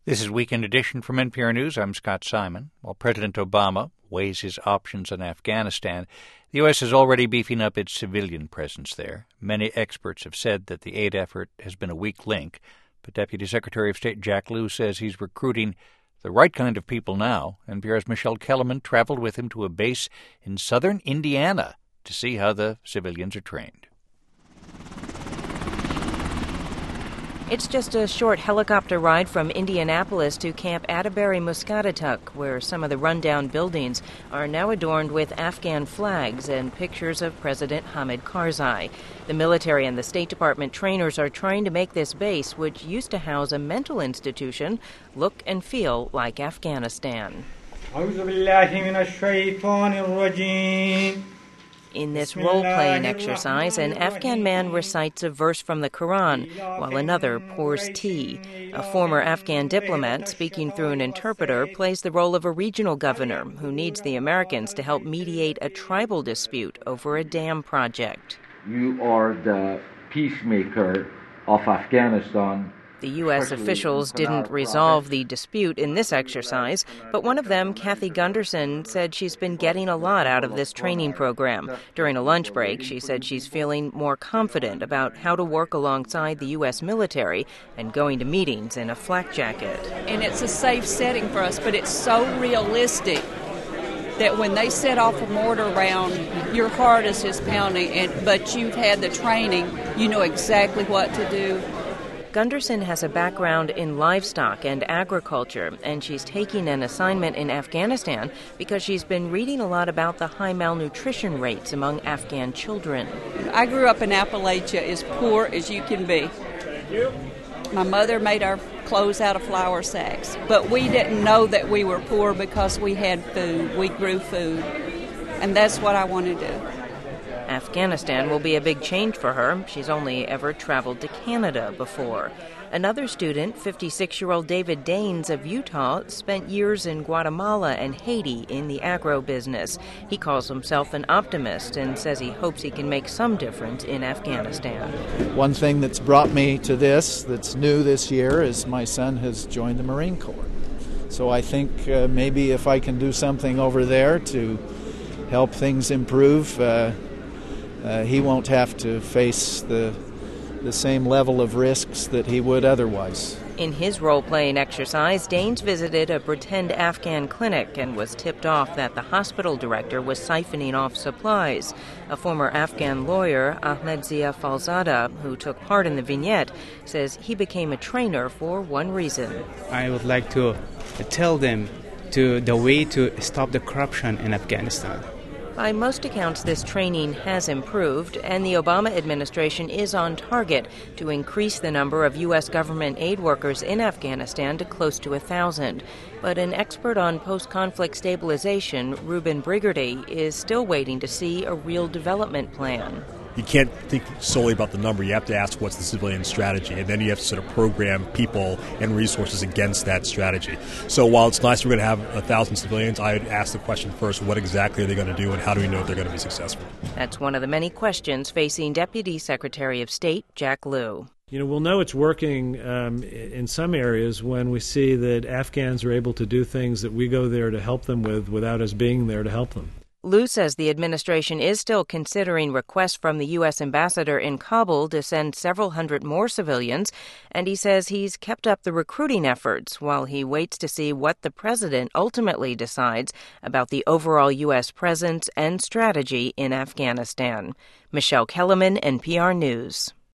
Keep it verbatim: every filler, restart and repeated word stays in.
This is Weekend Edition from N P R News. I'm Scott Simon. While President Obama weighs his options on Afghanistan, the U S is already beefing up its civilian presence there. Many experts have said that the aid effort has been a weak link, but Deputy Secretary of State Jack Lew says he's recruiting the right kind of people now. N P R's Michelle Kellerman traveled with him to a base in southern Indiana to see how the civilians are trained. It's just a short helicopter ride from Indianapolis to Camp Atterbury-Muscatatuck, where some of the rundown buildings are now adorned with Afghan flags and pictures of President Hamid Karzai. The military and the State Department trainers are trying to make this base, which used to house a mental institution, look and feel like Afghanistan. In this role-playing exercise, an Afghan man recites a verse from the Quran, while another pours tea. A former Afghan diplomat, speaking through an interpreter, plays the role of a regional governor who needs the Americans to help mediate a tribal dispute over a dam project. You are the peacemaker of Afghanistan. The U S officials didn't resolve the dispute in this exercise, but one of them, Kathy Gunderson, said she's been getting a lot out of this training program. During a lunch break, she said she's feeling more confident about how to work alongside the U S military and going to meetings in a flak jacket. And it's a safe setting for us, but it's so realistic that when they set off a mortar round, your heart is just pounding, and, but you've had the training, you know exactly what to do. Gunderson has a background in livestock and agriculture, and she's taking an assignment in Afghanistan because she's been reading a lot about the high malnutrition rates among Afghan children. I grew up in Appalachia, as poor as you can be. My mother made our clothes out of flour sacks, but we didn't know that we were poor because we had food. We grew food, and that's what I want to do. Afghanistan will be a big change for her. She's only ever traveled to Canada before. Another student, fifty-six-year-old David Daines of Utah, spent years in Guatemala and Haiti in the agro business. He calls himself an optimist and says he hopes he can make some difference in Afghanistan. One thing that's brought me to this, that's new this year, is my son has joined the Marine Corps. So I think uh, maybe if I can do something over there to help things improve, uh, Uh, he won't have to face the the same level of risks that he would otherwise. In his role-playing exercise, Daines visited a pretend Afghan clinic and was tipped off that the hospital director was siphoning off supplies. A former Afghan lawyer, Ahmed Zia Falzada, who took part in the vignette, says he became a trainer for one reason. I would like to tell them to the way to stop the corruption in Afghanistan. By most accounts, this training has improved, and the Obama administration is on target to increase the number of U S government aid workers in Afghanistan to close to a thousand. But an expert on post-conflict stabilization, Ruben Brigardy, is still waiting to see a real development plan. You can't think solely about the number. You have to ask what's the civilian strategy, and then you have to sort of program people and resources against that strategy. So while it's nice we're going to have a thousand civilians, I would ask the question first, what exactly are they going to do, and how do we know if they're going to be successful? That's one of the many questions facing Deputy Secretary of State Jack Lew. You know, we'll know it's working um, in some areas when we see that Afghans are able to do things that we go there to help them with without us being there to help them. Lew says the administration is still considering requests from the U S ambassador in Kabul to send several hundred more civilians, and he says he's kept up the recruiting efforts while he waits to see what the president ultimately decides about the overall U S presence and strategy in Afghanistan. Michelle Kellerman, N P R News.